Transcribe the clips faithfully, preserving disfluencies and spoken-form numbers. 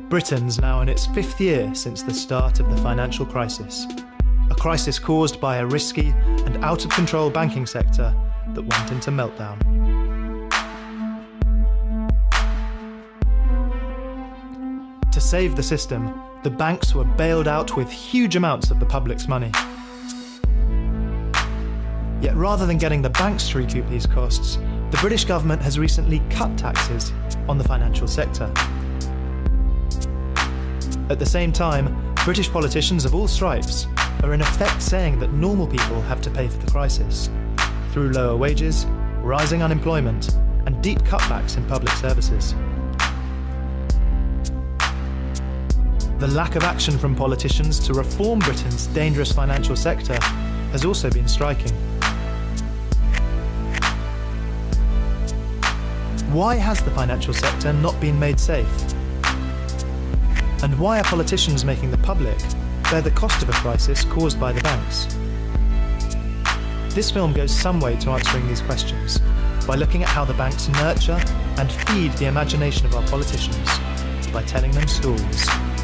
Britain's now in its fifth year since the start of the financial crisis. A crisis caused by a risky and out-of-control banking sector that went into meltdown. To save the system, the banks were bailed out with huge amounts of the public's money. Yet rather than getting the banks to recoup these costs, the British government has recently cut taxes on the financial sector. At the same time, British politicians of all stripes are in effect saying that normal people have to pay for the crisis, through lower wages, rising unemployment, and deep cutbacks in public services. The lack of action from politicians to reform Britain's dangerous financial sector has also been striking. Why has the financial sector not been made safe? And why are politicians making the public bear the cost of a crisis caused by the banks? This film goes some way to answering these questions by looking at how the banks nurture and feed the imagination of our politicians by telling them stories.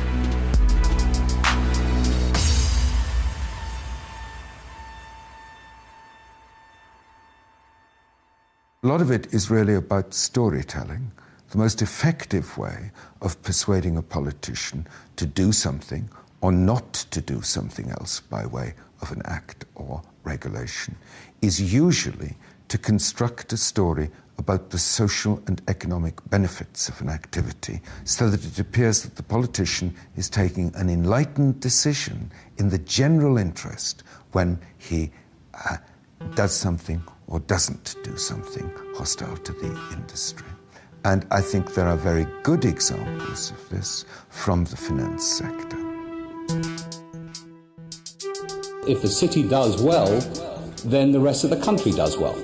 A lot of it is really about storytelling. The most effective way of persuading a politician to do something or not to do something else by way of an act or regulation is usually to construct a story about the social and economic benefits of an activity so that it appears that the politician is taking an enlightened decision in the general interest when he uh, does something or doesn't do something hostile to the industry. And I think there are very good examples of this from the finance sector. If the city does well, then the rest of the country does well.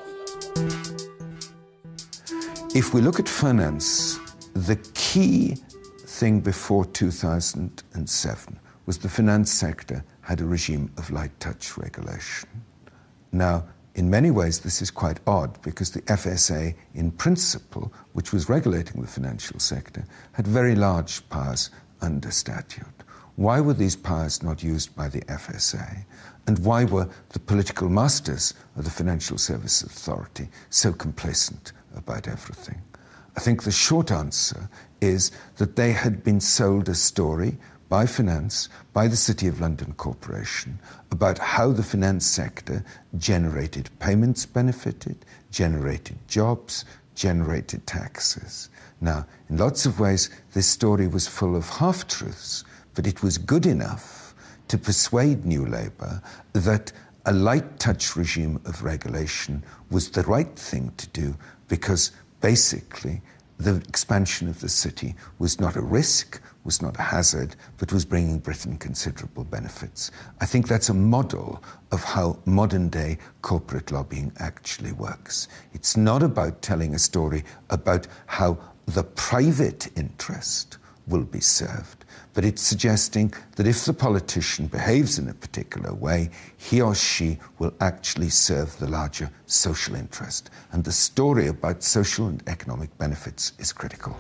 If we look at finance, the key thing before two thousand seven was the finance sector had a regime of light touch regulation. Now, in many ways, this is quite odd because the F S A, in principle, which was regulating the financial sector, had very large powers under statute. Why were these powers not used by the F S A? And why were the political masters of the Financial Services Authority so complacent about everything? I think the short answer is that they had been sold a story by finance, by the City of London Corporation, about how the finance sector generated payments benefited, generated jobs, generated taxes. Now, in lots of ways, this story was full of half-truths, but it was good enough to persuade New Labour that a light-touch regime of regulation was the right thing to do because, basically, the expansion of the city was not a risk, was not a hazard, but was bringing Britain considerable benefits. I think that's a model of how modern-day corporate lobbying actually works. It's not about telling a story about how the private interest will be served, but it's suggesting that if the politician behaves in a particular way, he or she will actually serve the larger social interest. And the story about social and economic benefits is critical.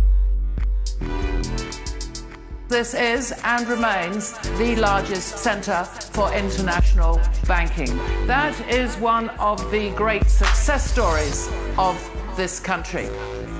This is and remains the largest centre for international banking. That is one of the great success stories of this country.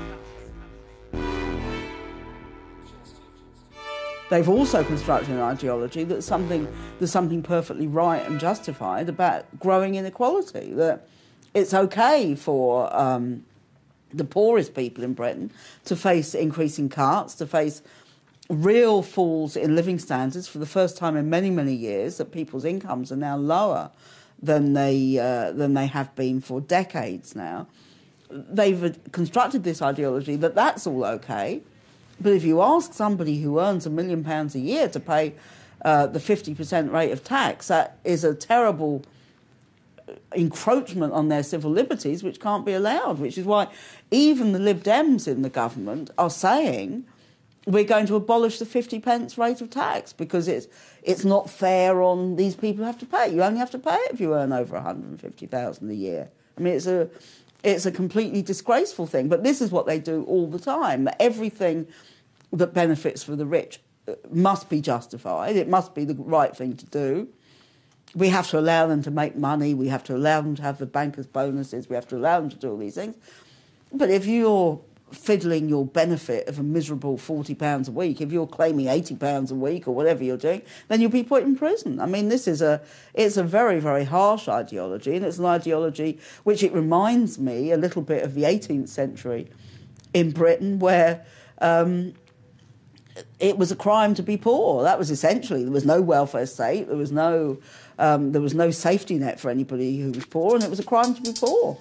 They've also constructed an ideology that something, there's something perfectly right and justified about growing inequality, that it's okay for um, the poorest people in Britain to face increasing cuts, to face real falls in living standards for the first time in many, many years, that people's incomes are now lower than they, uh, than they have been for decades now. They've constructed this ideology that that's all okay. But if you ask somebody who earns a million pounds a year to pay uh, the fifty percent rate of tax, that is a terrible encroachment on their civil liberties, which can't be allowed, which is why even the Lib Dems in the government are saying we're going to abolish the fifty pence rate of tax because it's, it's not fair on these people who have to pay it. You only have to pay it if you earn over one hundred fifty thousand pounds a year. I mean, it's a... It's a completely disgraceful thing, but this is what they do all the time. Everything that benefits for the rich must be justified. It must be the right thing to do. We have to allow them to make money. We have to allow them to have the bankers' bonuses. We have to allow them to do all these things. But if you're fiddling your benefit of a miserable forty pounds a week, if you're claiming eighty pounds a week or whatever you're doing, then you'll be put in prison. I mean, this is a, it's a very, very harsh ideology, and it's an ideology which it reminds me a little bit of the eighteenth century in Britain, where um, it was a crime to be poor. That was essentially, there was no welfare state, there was no, um, there was no safety net for anybody who was poor, and it was a crime to be poor.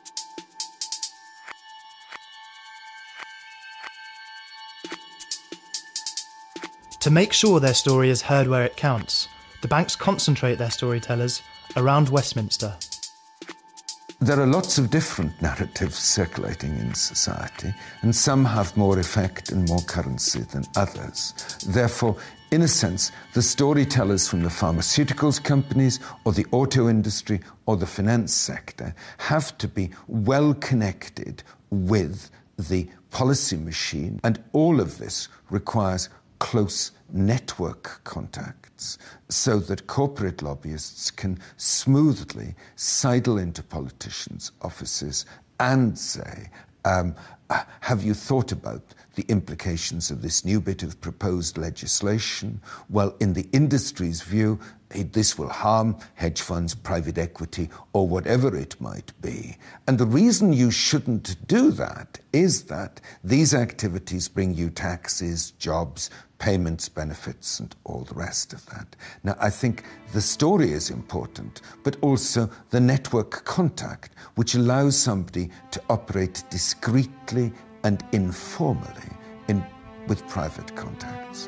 To make sure their story is heard where it counts, the banks concentrate their storytellers around Westminster. There are lots of different narratives circulating in society, and some have more effect and more currency than others. Therefore, in a sense, the storytellers from the pharmaceuticals companies or the auto industry or the finance sector have to be well connected with the policy machine, and all of this requires close network contacts so that corporate lobbyists can smoothly sidle into politicians' offices and say, um, have you thought about the implications of this new bit of proposed legislation? Well, in the industry's view, this will harm hedge funds, private equity, or whatever it might be. And the reason you shouldn't do that is that these activities bring you taxes, jobs, payments, benefits, and all the rest of that. Now, I think the story is important, but also the network contact, which allows somebody to operate discreetly and informally in, with private contacts.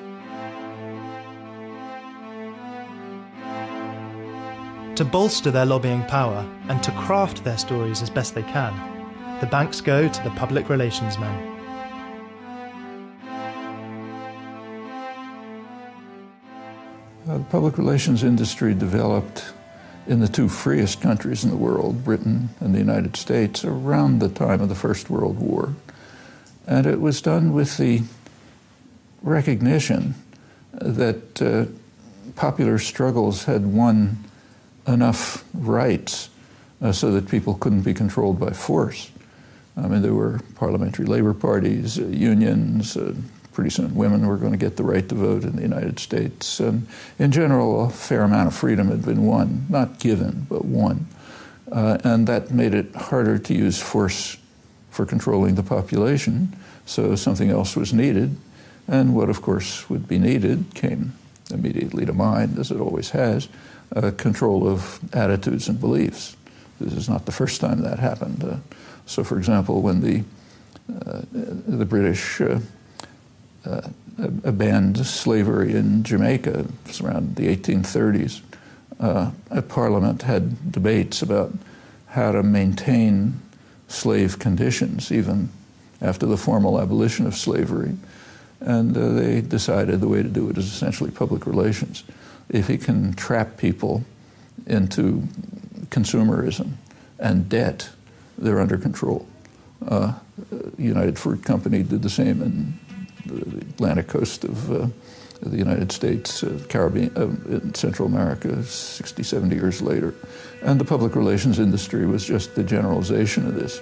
To bolster their lobbying power and to craft their stories as best they can, the banks go to the public relations men. Uh, the public relations industry developed in the two freest countries in the world, Britain and the United States, around the time of the First World War. And it was done with the recognition that uh, popular struggles had won enough rights uh, so that people couldn't be controlled by force. I mean, there were parliamentary labor parties, uh, unions. Uh, pretty soon women were going to get the right to vote in the United States. And in general, a fair amount of freedom had been won, not given, but won. Uh, and that made it harder to use force for controlling the population, so something else was needed. And what, of course, would be needed came immediately to mind, as it always has, uh, control of attitudes and beliefs. This is not the first time that happened. Uh, so, for example, when the, uh, the British uh, uh, banned slavery in Jamaica, it was around the eighteen thirties, uh, a Parliament had debates about how to maintain slave conditions, even after the formal abolition of slavery. And uh, they decided the way to do it is essentially public relations. If you can trap people into consumerism and debt, they're under control. Uh, United Fruit Company did the same in the Atlantic coast of uh, the United States, uh, Caribbean, uh, in Central America, sixty, seventy years later. And the public relations industry was just the generalization of this.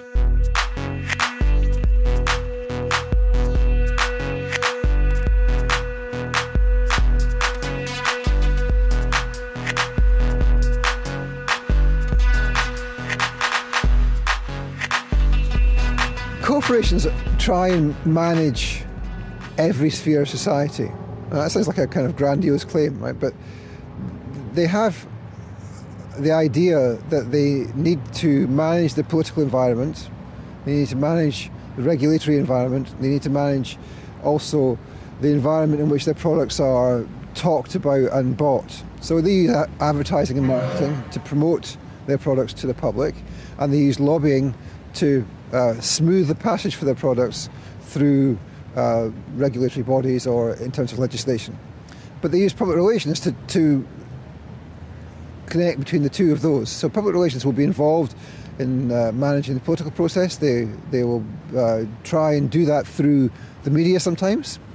Corporations try and manage every sphere of society. Now, that sounds like a kind of grandiose claim, right? But they have the idea that they need to manage the political environment, they need to manage the regulatory environment, they need to manage also the environment in which their products are talked about and bought. So they use advertising and marketing to promote their products to the public, and they use lobbying to uh, smooth the passage for their products through uh, regulatory bodies or in terms of legislation. But they use public relations to, to connect between the two of those. So public relations will be involved in uh, managing the political process. They, they will uh, try and do that through the media sometimes.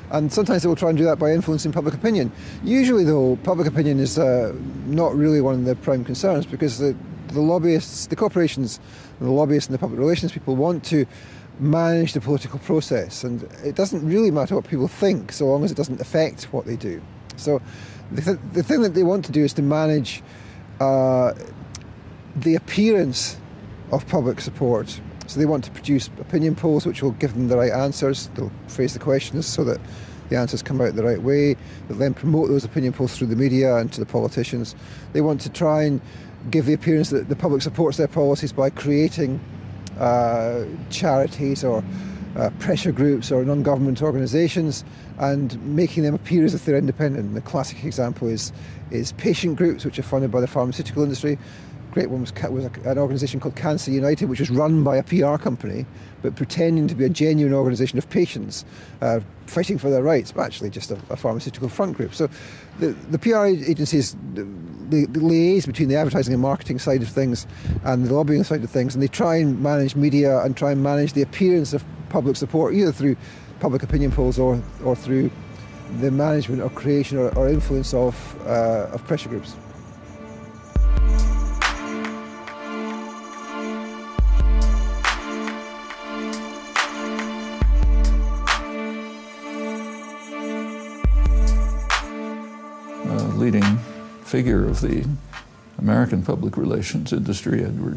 And sometimes they will try and do that by influencing public opinion. Usually, though, public opinion is uh, not really one of the prime concerns, because the, the lobbyists, the corporations, the lobbyists and the public relations people want to manage the political process. And it doesn't really matter what people think, so long as it doesn't affect what they do. So the, th- the thing that they want to do is to manage uh, the appearance of public support. So they want to produce opinion polls which will give them the right answers. They'll phrase the questions so that the answers come out the right way. They'll then promote those opinion polls through the media and to the politicians. They want to try and give the appearance that the public supports their policies by creating uh, charities or uh, pressure groups or non-government organisations and making them appear as if they're independent. And the classic example is, is patient groups, which are funded by the pharmaceutical industry. Great one was, was an organisation called Cancer United, which was run by a P R company, but pretending to be a genuine organisation of patients uh, fighting for their rights, but actually just a, a pharmaceutical front group. So the, the P R agencies, the, the liaise between the advertising and marketing side of things and the lobbying side of things, and they try and manage media and try and manage the appearance of public support, either through public opinion polls or, or through the management or creation or, or influence of, uh, of pressure groups. Leading figure of the American public relations industry, Edward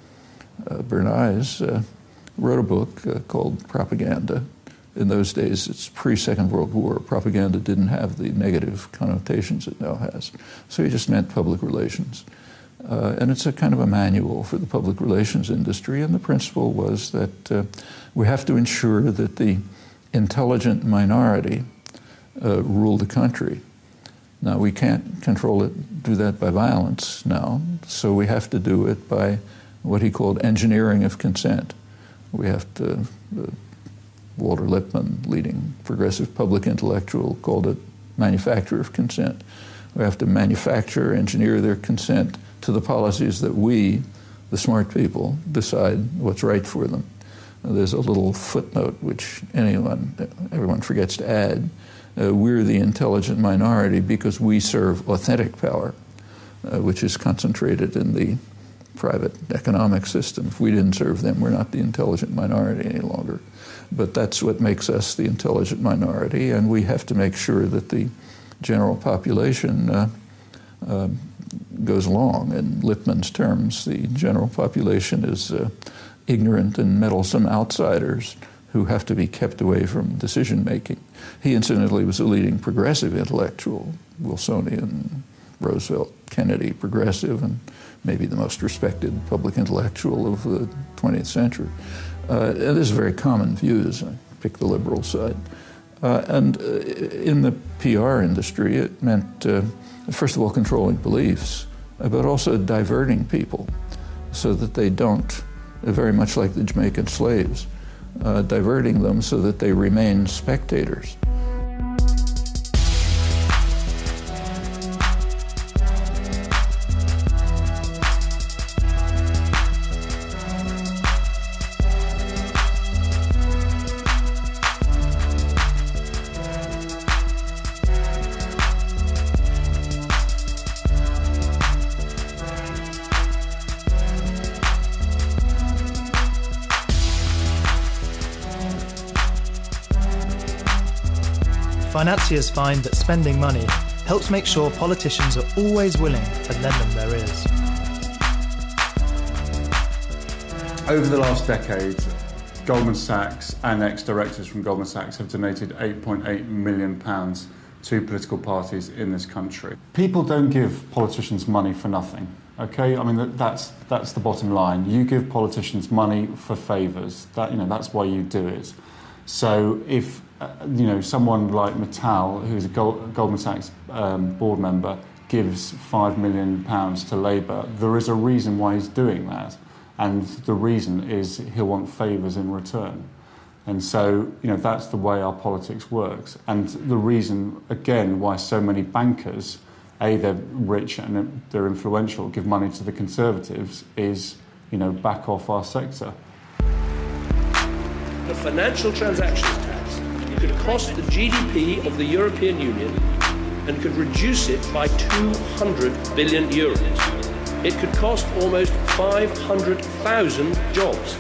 uh, Bernays, uh, wrote a book uh, called Propaganda. In those days, it's pre-Second World War. Propaganda didn't have the negative connotations it now has. So he just meant public relations. Uh, and it's a kind of a manual for the public relations industry. And the principle was that uh, we have to ensure that the intelligent minority uh, rule the country. Now, we can't control it, do that by violence now, so we have to do it by what he called engineering of consent. We have to, uh, Walter Lippmann, leading progressive public intellectual, called it manufacture of consent. We have to manufacture, engineer their consent to the policies that we, the smart people, decide what's right for them. Now, there's a little footnote which anyone, everyone forgets to add. Uh, we're the intelligent minority because we serve authentic power, uh, which is concentrated in the private economic system. If we didn't serve them, we're not the intelligent minority any longer. But that's what makes us the intelligent minority, and we have to make sure that the general population uh, uh, goes along. In Lippmann's terms, the general population is uh, ignorant and meddlesome outsiders who have to be kept away from decision-making. He, incidentally, was a leading progressive intellectual, Wilsonian, Roosevelt, Kennedy, progressive, and maybe the most respected public intellectual of the twentieth century. Uh, and this is very common views. I pick the liberal side. Uh, and uh, in the P R industry, it meant, uh, first of all, controlling beliefs, uh, but also diverting people so that they don't, uh, very much like the Jamaican slaves, Uh, diverting them so that they remain spectators. Financiers find that spending money helps make sure politicians are always willing to lend them their ears. Over the last decade, Goldman Sachs and ex-directors from Goldman Sachs have donated eight point eight million pounds to political parties in this country. People don't give politicians money for nothing, okay? I mean, that's, that's the bottom line. You give politicians money for favours. That, you know, that's why you do it. So if uh, you know, someone like Mittal, who's a Gold, Goldman Sachs um, board member, gives five million pounds to Labour, there is a reason why he's doing that. And the reason is he'll want favours in return. And so, you know, that's the way our politics works. And the reason, again, why so many bankers, A, they're rich and they're influential, give money to the Conservatives, is, you know, back off our sector. The financial transactions tax, could cost the G D P of the European Union and could reduce it by two hundred billion euros. It could cost almost five hundred thousand jobs.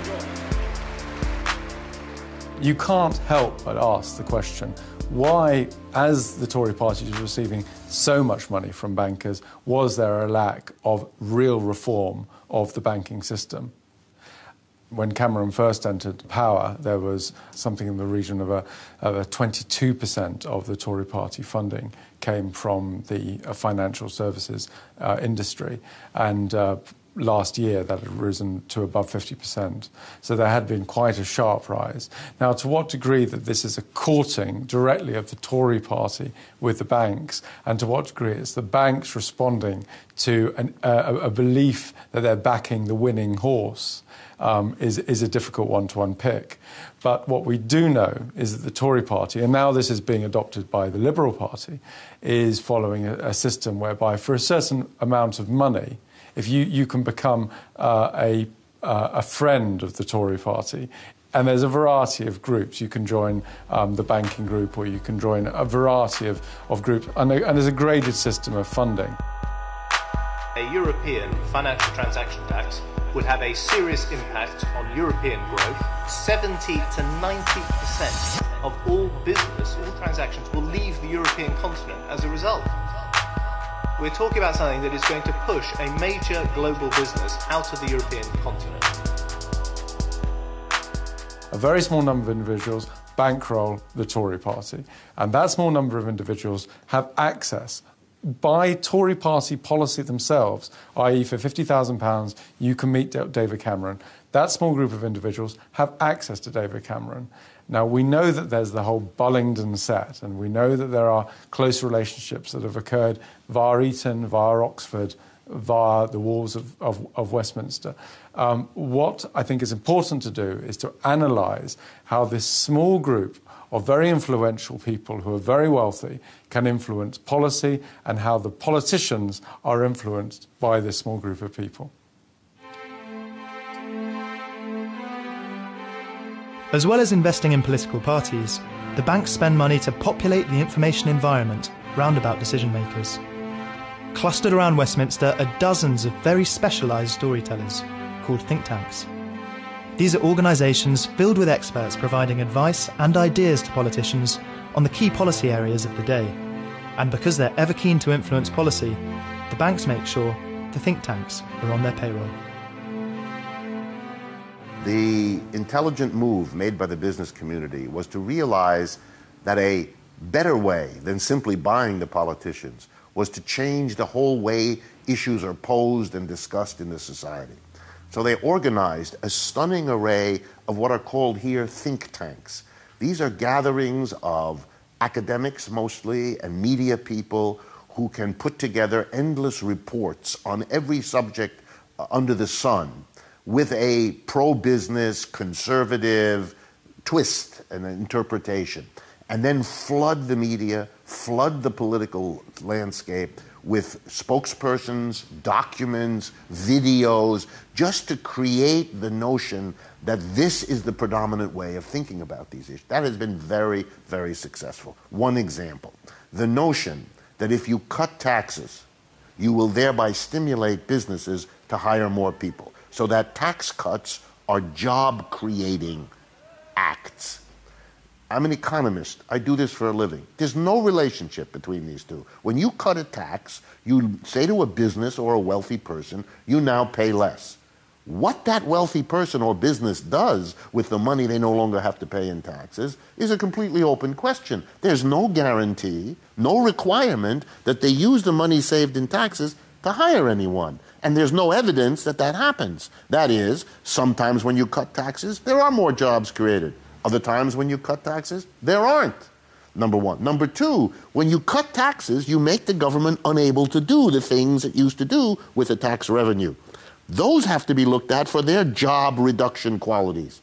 You can't help but ask the question, why, as the Tory party was receiving so much money from bankers, was there a lack of real reform of the banking system? When Cameron first entered power, there was something in the region of a, of a twenty-two percent of the Tory party funding came from the uh, financial services uh, industry. And uh, last year, that had risen to above fifty percent. So there had been quite a sharp rise. Now, to what degree that this is a courting directly of the Tory party with the banks, and to what degree it's the banks responding to an, uh, a belief that they're backing the winning horse, um, is, is a difficult one to unpick. But what we do know is that the Tory party, and now this is being adopted by the Liberal Party, is following a, a system whereby for a certain amount of money, if you, you can become uh, a, uh, a friend of the Tory party, and there's a variety of groups. You can join um, the banking group, or you can join a variety of, of groups, and, and there's a graded system of funding. A European financial transaction tax would have a serious impact on European growth. seventy to ninety percent of all business, all transactions will leave the European continent as a result. We're talking about something that is going to push a major global business out of the European continent. A very small number of individuals bankroll the Tory party, and that small number of individuals have access by Tory party policy themselves, that is for fifty thousand pounds you can meet David Cameron. That small group of individuals have access to David Cameron. Now, we know that there's the whole Bullingdon set, and we know that there are close relationships that have occurred via Eton, via Oxford, via the walls of, of, of Westminster. Um, what I think is important to do is to analyse how this small group of very influential people who are very wealthy can influence policy, and how the politicians are influenced by this small group of people. As well as investing in political parties, the banks spend money to populate the information environment round about decision makers. Clustered around Westminster are dozens of very specialised storytellers called think tanks. These are organisations filled with experts providing advice and ideas to politicians on the key policy areas of the day. And because they're ever keen to influence policy, the banks make sure the think tanks are on their payroll. The intelligent move made by the business community was to realize that a better way than simply buying the politicians was to change the whole way issues are posed and discussed in the society. So they organized a stunning array of what are called here think tanks. These are gatherings of academics mostly and media people who can put together endless reports on every subject under the sun, with a pro-business, conservative twist and interpretation, and then flood the media, flood the political landscape with spokespersons, documents, videos, just to create the notion that this is the predominant way of thinking about these issues. That has been very, very successful. One example, the notion that if you cut taxes, you will thereby stimulate businesses to hire more people. So that tax cuts are job-creating acts. I'm an economist. I do this for a living. There's no relationship between these two. When you cut a tax, you say to a business or a wealthy person, you now pay less. What that wealthy person or business does with the money they no longer have to pay in taxes is a completely open question. There's no guarantee, no requirement that they use the money saved in taxes to hire anyone. And there's no evidence that that happens. That is, sometimes when you cut taxes, there are more jobs created. Other times when you cut taxes, there aren't. Number one. Number two, when you cut taxes, you make the government unable to do the things it used to do with the tax revenue. Those have to be looked at for their job reduction qualities.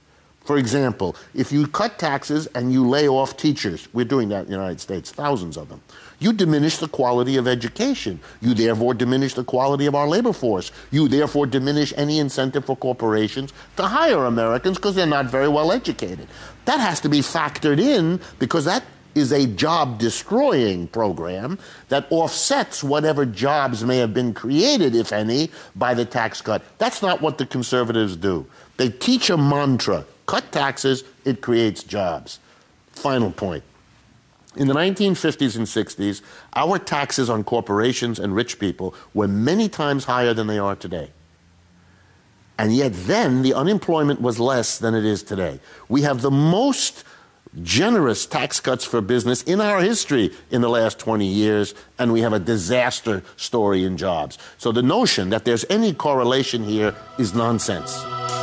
For example, if you cut taxes and you lay off teachers, we're doing that in the United States, thousands of them, you diminish the quality of education. You therefore diminish the quality of our labor force. You therefore diminish any incentive for corporations to hire Americans because they're not very well educated. That has to be factored in because that is a job-destroying program that offsets whatever jobs may have been created, if any, by the tax cut. That's not what the conservatives do. They teach a mantra. Cut taxes, it creates jobs. Final point. In the nineteen fifties and sixties, our taxes on corporations and rich people were many times higher than they are today. And yet then, the unemployment was less than it is today. We have the most generous tax cuts for business in our history in the last twenty years, and we have a disaster story in jobs. So the notion that there's any correlation here is nonsense.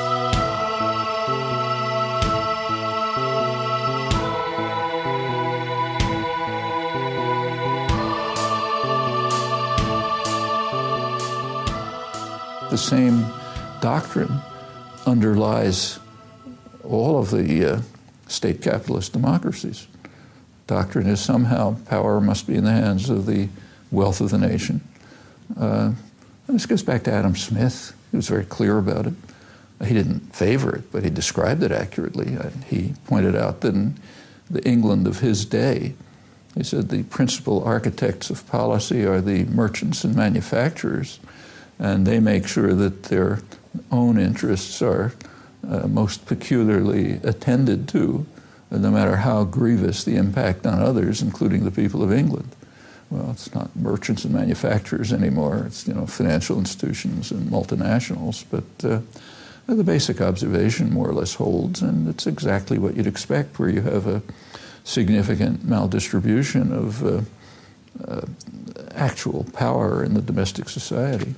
The same doctrine underlies all of the uh, state capitalist democracies. Doctrine is somehow power must be in the hands of the wealth of the nation. Uh, and this goes back to Adam Smith. He was very clear about it. He didn't favor it, but he described it accurately. He pointed out that in the England of his day, he said the principal architects of policy are the merchants and manufacturers, and they make sure that their own interests are uh, most peculiarly attended to, no matter how grievous the impact on others, including the people of England. Well, it's not merchants and manufacturers anymore. It's, you know, financial institutions and multinationals. But uh, the basic observation more or less holds, and it's exactly what you'd expect where you have a significant maldistribution of uh, uh, actual power in the domestic society.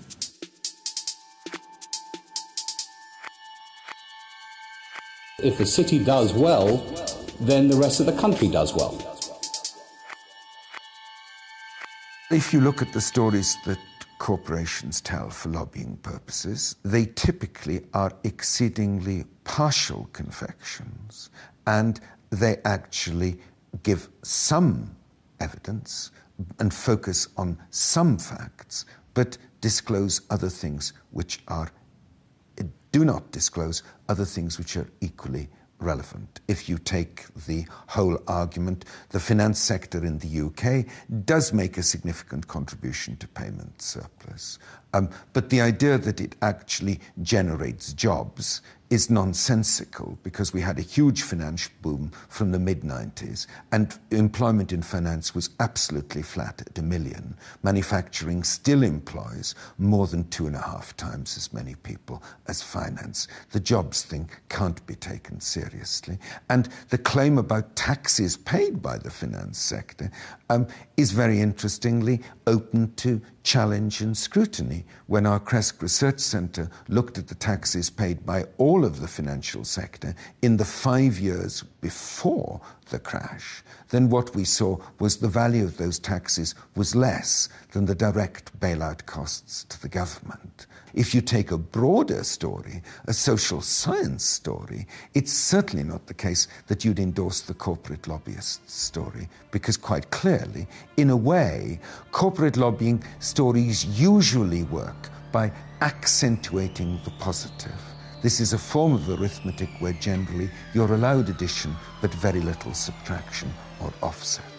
If the city does well, then the rest of the country does well. If you look at the stories that corporations tell for lobbying purposes, they typically are exceedingly partial confections, and they actually give some evidence and focus on some facts, but disclose other things which are do not disclose other things which are equally relevant. If you take the whole argument, the finance sector in the U K does make a significant contribution to payment surplus. Um, but the idea that it actually generates jobs is nonsensical because we had a huge financial boom from the mid nineties and employment in finance was absolutely flat at a million. Manufacturing still employs more than two and a half times as many people as finance. The jobs thing can't be taken seriously. And the claim about taxes paid by the finance sector um, is very interestingly open to challenge and scrutiny. When our Kresk Research Centre looked at the taxes paid by all of the financial sector in the five years before the crash, then what we saw was the value of those taxes was less than the direct bailout costs to the government. If you take a broader story, a social science story, it's certainly not the case that you'd endorse the corporate lobbyist story, because quite clearly, in a way, corporate lobbying stories usually work by accentuating the positive. This is a form of arithmetic where generally you're allowed addition but very little subtraction or offset.